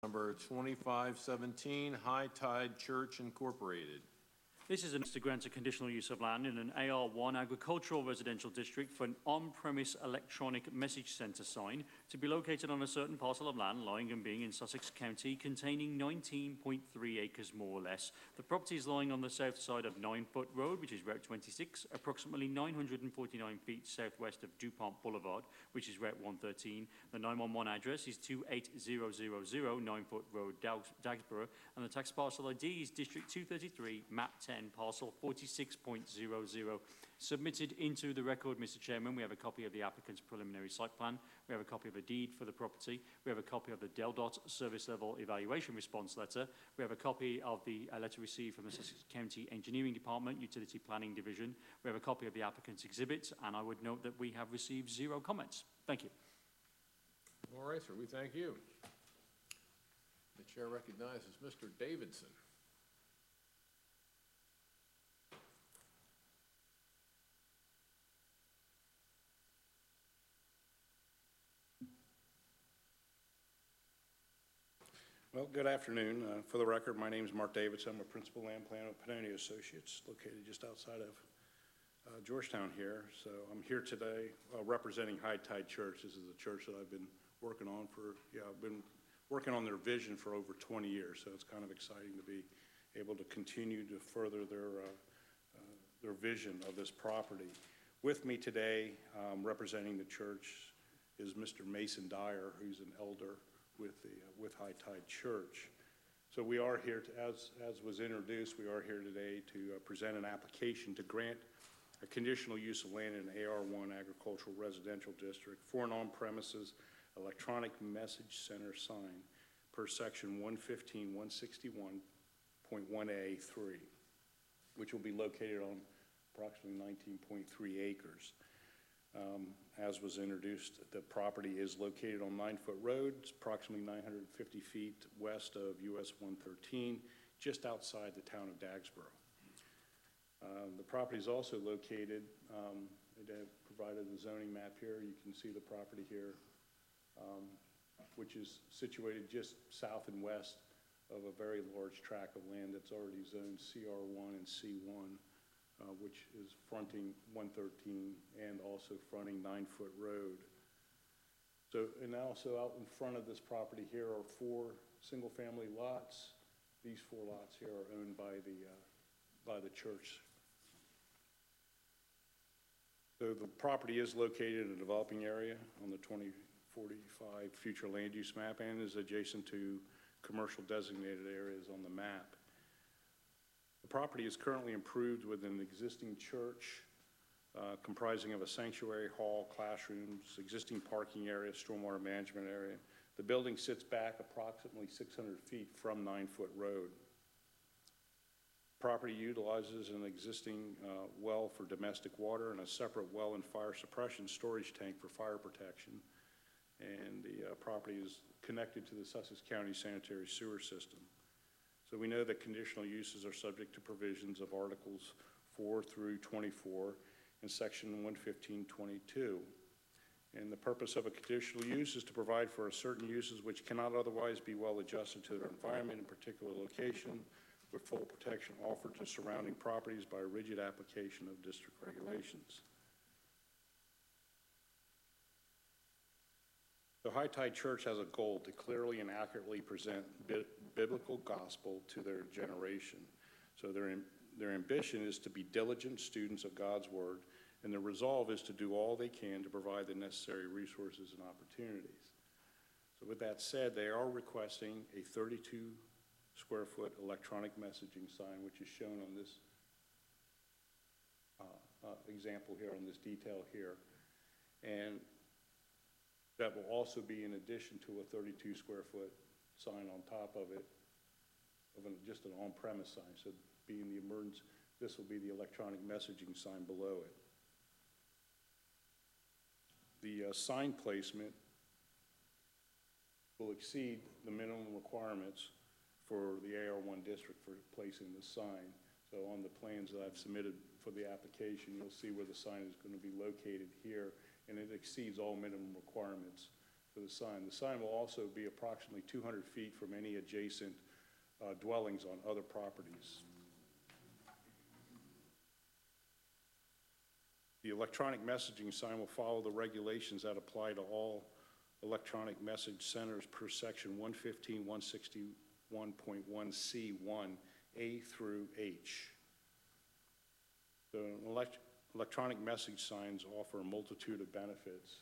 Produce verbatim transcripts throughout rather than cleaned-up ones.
Number twenty-five seventeen, High Tide Church Incorporated. This is an to grant a conditional use of land in an A R one agricultural residential district for an on-premise electronic message centre sign to be located on a certain parcel of land lying and being in Sussex County containing nineteen point three acres more or less. The property is lying on the south side of Nine Foot Road, which is Route twenty-six, approximately nine hundred forty-nine feet southwest of DuPont Boulevard, which is Route one thirteen. The nine one one address is two eight zero zero zero Nine Foot Road, Dagsborough, and the tax parcel I D is District two thirty-three, map ten, parcel forty-six point zero zero. Submitted into the record, Mister Chairman, we have a copy of the applicant's preliminary site plan, we have a copy of a deed for the property, we have a copy of the DELDOT service level evaluation response letter, we have a copy of the uh, letter received from the Sussex County Engineering Department, Utility Planning Division, we have a copy of the applicant's exhibits, and I would note that we have received zero comments. Thank you. All right, sir, we thank you. The chair recognizes Mister Davidson. Well, good afternoon. Uh, for the record, my name is Mark Davidson. I'm a principal land planner at Pannonia Associates, located just outside of uh, Georgetown here. So I'm here today uh, representing High Tide Church. This is a church that I've been working on for, yeah, I've been working on their vision for over twenty years. So it's kind of exciting to be able to continue to further their, uh, uh, their vision of this property. With me today, um, representing the church, is Mister Mason Dyer, who's an elder with the uh, with High Tide Church. So we are here, to, as, as was introduced, we are here today to uh, present an application to grant a conditional use of land in an A R one agricultural residential district for an on-premises electronic message center sign per section one fifteen one sixty-one point one A three, which will be located on approximately nineteen point three acres. Um, as was introduced, the property is located on Nine Foot Road. It's approximately nine hundred fifty feet west of U S one thirteen, just outside the town of Dagsborough. Um, the property is also located, um, they have provided the zoning map here. You can see the property here, um, which is situated just south and west of a very large tract of land that's already zoned C R one and C one. Uh, which is fronting one thirteen and also fronting Nine Foot Road. So, and also out in front of this property here are four single-family lots. These four lots here are owned by the uh, by the church. So the property is located in a developing area on the twenty forty-five future land use map and is adjacent to commercial designated areas on the map. The property is currently improved with an existing church uh, comprising of a sanctuary hall, classrooms, existing parking area, stormwater management area. The building sits back approximately six hundred feet from Nine Foot Road. Property utilizes an existing uh, well for domestic water and a separate well and fire suppression storage tank for fire protection. And the uh, property is connected to the Sussex County sanitary sewer system. So we know that conditional uses are subject to provisions of Articles four through twenty-four in Section one fifteen twenty-two. And the purpose of a conditional use is to provide for certain uses which cannot otherwise be well adjusted to their environment in particular location, with full protection offered to surrounding properties by a rigid application of district regulations. The High Tide Church has a goal to clearly and accurately present bi biblical gospel to their generation. So their, their ambition is to be diligent students of God's word, and their resolve is to do all they can to provide the necessary resources and opportunities. So with that said, they are requesting a thirty-two square foot electronic messaging sign, which is shown on this uh, uh, example here, on this detail here. And that will also be in addition to a thirty-two square foot sign on top of it, of an, just an on-premise sign. So being the emergence, this will be the electronic messaging sign below it. The uh, sign placement will exceed the minimum requirements for the A R one district for placing the sign. So on the plans that I've submitted for the application, you'll see where the sign is going to be located here, and it exceeds all minimum requirements for the sign. The sign will also be approximately two hundred feet from any adjacent uh, dwellings on other properties. The electronic messaging sign will follow the regulations that apply to all electronic message centers per section one fifteen, one sixty-one point one C one, A through H. So elect electronic message signs offer a multitude of benefits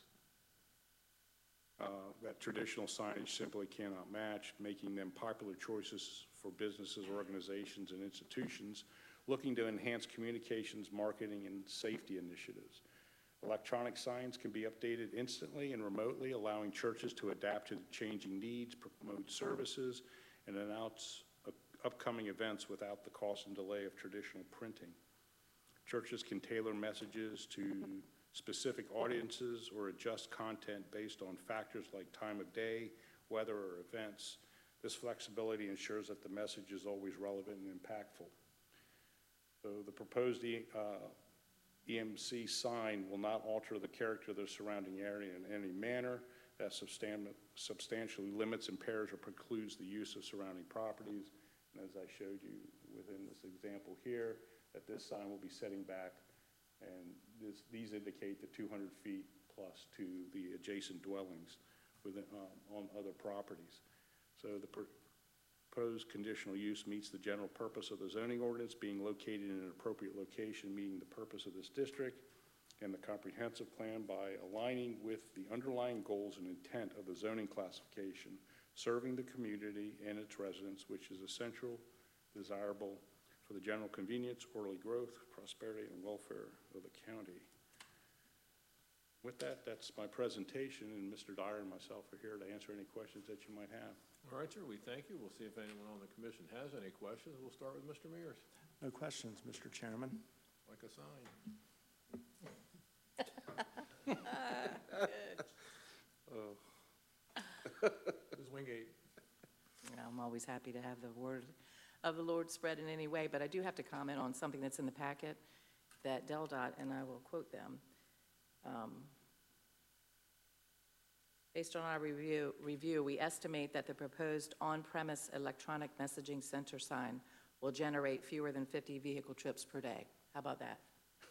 uh, that traditional signage simply cannot match, making them popular choices for businesses, organizations, and institutions looking to enhance communications, marketing, and safety initiatives. Electronic signs can be updated instantly and remotely, allowing churches to adapt to the changing needs, promote services, and announce uh, upcoming events without the cost and delay of traditional printing. Churches can tailor messages to specific audiences or adjust content based on factors like time of day, weather, or events. This flexibility ensures that the message is always relevant and impactful. So the proposed e, uh, E M C sign will not alter the character of the surrounding area in any manner that substan substantially limits, impairs, or precludes the use of surrounding properties. And as I showed you within this example here, that this sign will be setting back, and this, these indicate the two hundred feet plus to the adjacent dwellings within, um, on other properties. So the proposed conditional use meets the general purpose of the zoning ordinance, being located in an appropriate location, meeting the purpose of this district and the comprehensive plan by aligning with the underlying goals and intent of the zoning classification, serving the community and its residents, which is essential, desirable for the general convenience, orderly growth, prosperity, and welfare of the county. With that, that's my presentation, and Mister Dyer and myself are here to answer any questions that you might have. All right, sir, we thank you. We'll see if anyone on the commission has any questions. We'll start with Mister Mears. No questions, Mister Chairman. Like a sign. Miz Wingate. I'm always happy to have the word of the Lord spread in any way, but I do have to comment on something that's in the packet that Del Dot, and I will quote them. Um, Based on our review, review, we estimate that the proposed on-premise electronic messaging center sign will generate fewer than fifty vehicle trips per day. How about that?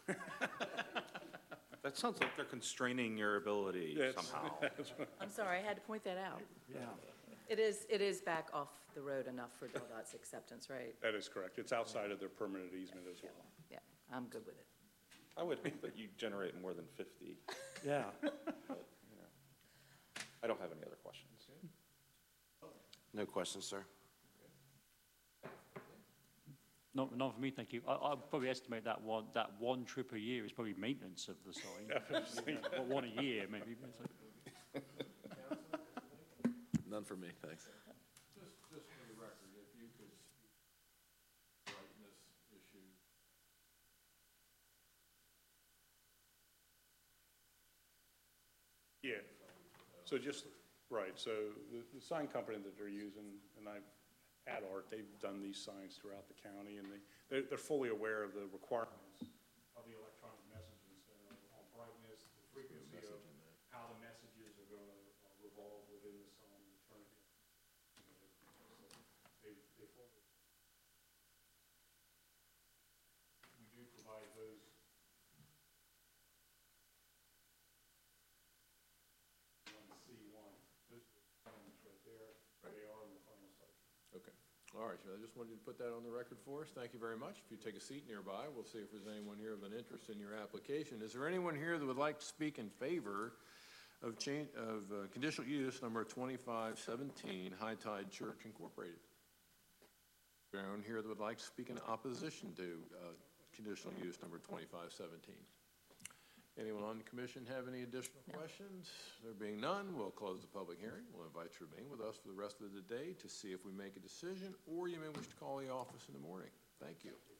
That sounds like they're constraining your ability That's- somehow. I'm sorry, I had to point that out. Yeah. It is, it is back off the road enough for Del Dot's acceptance, right? That is correct. It's outside of their permanent easement as well. Yeah, I'm good with it. I would hope that you generate more than fifty. Yeah. I don't have any other questions. No questions, sir. Not, not for me, thank you. I, I'd probably estimate that one, that one trip a year is probably maintenance of the sign. Well, one a year, maybe. None for me, thanks. Just, just for the record, if you could speak right in this issue. Yeah. So just, right, so the, the sign company that they're using, and I, AdArt, they've done these signs throughout the county, and they, they're, they're fully aware of the requirements of the electronic messaging, so on brightness, the frequency of how the messages are going to revolve within the sign and turn it. So they, they fully. We do provide those. C one, those are the elements right there, they are in the final section. Okay. All right, sir. I just wanted you to put that on the record for us. Thank you very much. If you take a seat nearby, we'll see if there's anyone here with an interest in your application. Is there anyone here that would like to speak in favor of change, of uh, conditional use number twenty-five seventeen, High Tide Church Incorporated? Is there anyone here that would like to speak in opposition to uh, conditional use number twenty-five seventeen? Anyone on the commission have any additional No. questions? There being none, we'll close the public hearing. We'll invite you to remain with us for the rest of the day to see if we make a decision, or you may wish to call the office in the morning. Thank you.